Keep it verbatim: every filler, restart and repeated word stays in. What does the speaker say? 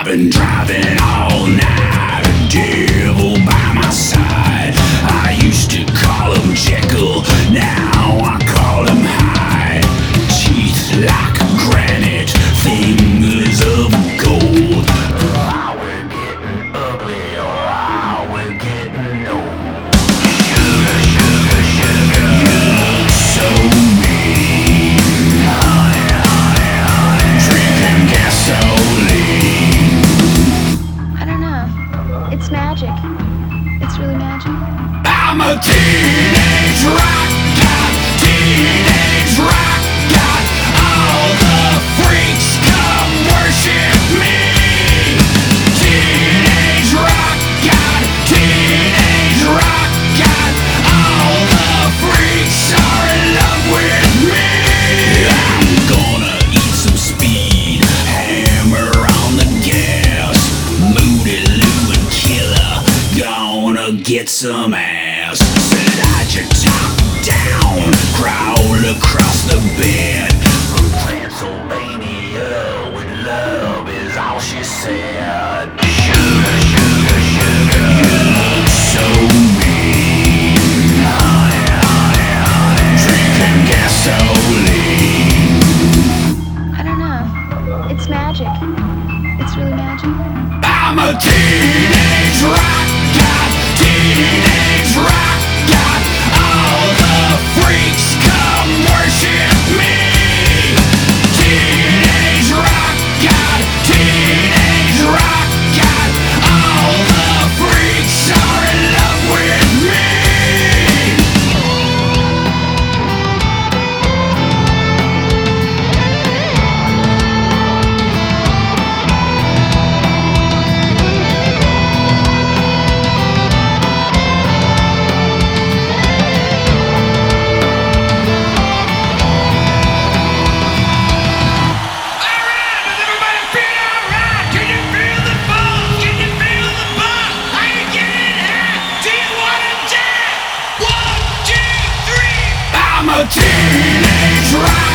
I've been driving all night, a devil by my side. I used to call him Jekyll, now I call him Hyde. Teeth like granite, fingers of gold. Oh, we're getting ugly, oh, we're getting old. Sugar, sugar, sugar, you look so mean. Honey, honey, honey, drinking gasoline. I don't know. It's magic. It's really magic. I'm a teenage rock god, teenage rock god. All the freaks come worship me. Teenage rock god, teenage rock god. All the freaks are in love with me. I'm gonna eat some speed, hammer on the gas. Moody Lou and Killer, gonna get some ass. Slide your top down, crawl across the bed. From Transylvania with love is all she said. Sugar, sugar, sugar, you look so mean. Honey, honey, honey, drinking gasoline. I don't know. It's magic. It's really magic. I'm a teenage rock god, teenage rock god. All the freaks come worship me. Teenage rock god, teenage rock god. All the freaks are in love with me. I'm a teenage rock